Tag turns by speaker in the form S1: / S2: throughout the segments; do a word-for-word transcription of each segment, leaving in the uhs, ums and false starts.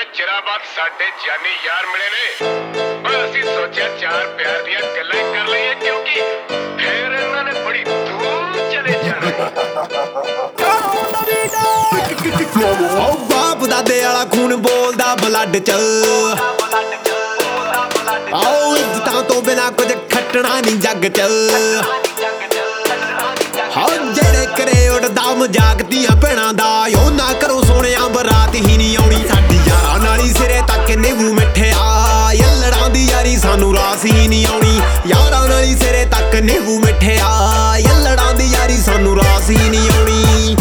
S1: चिरा बाद साडे जानी यार मिले ने और असी सोचा चार प्यार दियां गल्लां कर लईए क्योंकि फिर इन्हां ने बड़ी दूर चले जाना।
S2: बाप दादे वाला खून बोलदा ब्लड च आओ इज्जतां तो बिना कुछ खटना नहीं जग च हाँ जेड़े करे उड़दा मजाक दियां भैणां दा ओ ना करो सोहणिया बरात ही नहीं आउणी साडी यारां नाल ही सिरे तक नींबू मिठे आ यल्लड़ां दी यारी सानू रास ही नहीं आउणी यारां नाल ही सिरे तक नींबू मिठे आ यल्लड़ां दी यारी सानू रास ही नहीं आउणी।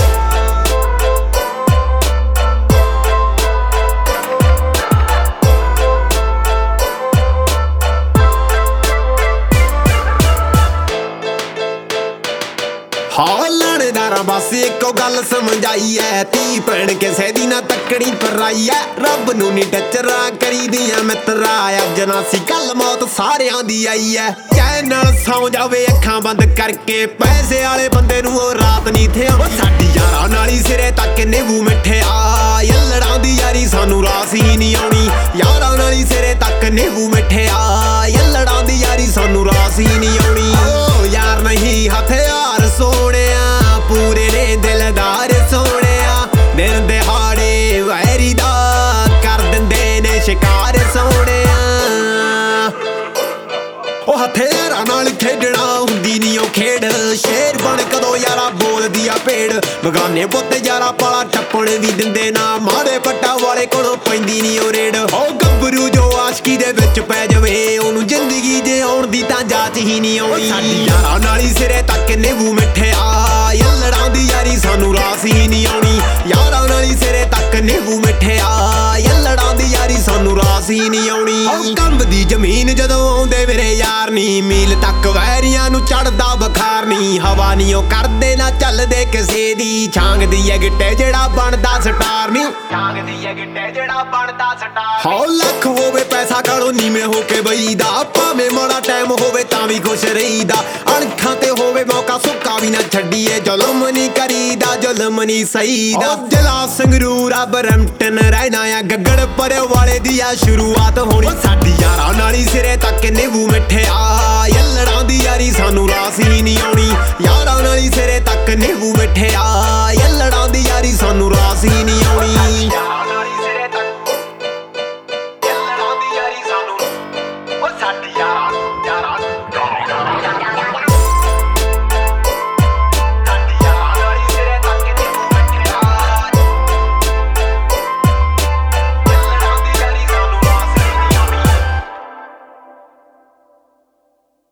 S2: हाँ लाणेदारा बस इको गल समझाई है धी भैन किसे दी ना तकड़ी पराई है रब नू नी टचरा करी दियां मित्रा अज नासी कल मौत सारियां दी आई है चैन नाल सौ जावे अखां बंद करके पैसे वाले बंदे नू ओ रात नी थे साडी यारां नाल ही सिरे तक नींबू मिठे आ यल्लड़ां दी यारी सानू रास ही नहीं आउणी यारां नाल ही सिरे तक नींबू मिठे आ यल्लड़ां दी यारी सानू रास ही नहीं आउणी। ओ यार नहीं हथियार सोहणिया पूरे ने दिलदार सोहणिया दिन दिहाड़े वैरी दा कर दिंदे ने शिकार सोहणिया ओ हथियारां नाल खेडना हुंदी नी ओ खेड शेर बन कदों यारा बोलदी आ भेड़ बगाने पुत्त यारा पाला टप्पण भी दिंदे ना माड़े पट्टा वाले कोलों पैंदी नी ओ रेड़ ओ गब्बरू जो आशकी दे विच पै जावे ओनू जिंदगी जे आउण दी तां जाच ही नहीं आउणी साडी यारां नाल ही सिरे तक नींबू मिठे आ यल्लड़ां दी यारी सानू रास ही नहीं आउणी यारां नाल ही सिरे तक नींबू मिठे आ यल्लड़ां दी यारी सानू रास ही नहीं आउणी। ओ कंबदी जमीन जदों आउंदे मेरे यार नी मील तक वैरियां नू चढ़दा बखार नी हवा नी ओ करदे ना चलदे किसे दी छांग दी है गिट्टे जेड़ा बनदा स्टार नी छांग दी है गिट्टे जेड़ा बनदा स्टार हो लख होवे पैसा कालो नीवें होके बईदा भावें माड़ा टाइम होवे तां भी खुश रहीदा अणखां ते होवे मौका सुक्का भी ना छड्डीए जुल्म नी करीदा जुल्म नी सहीदा जिला संगरूर आ बरम्पटन रहना आ गगड़ परे वाले दी आ शुरुआत होनी साडी यारां नाल ही सिरे तक नींबू मिठे आ यल्लड़ां दी यारी सानू रास ही नहीं आउणी यारां नाल ही सिरे तक नींबू मिठे आ यल्लड़ां दी यारी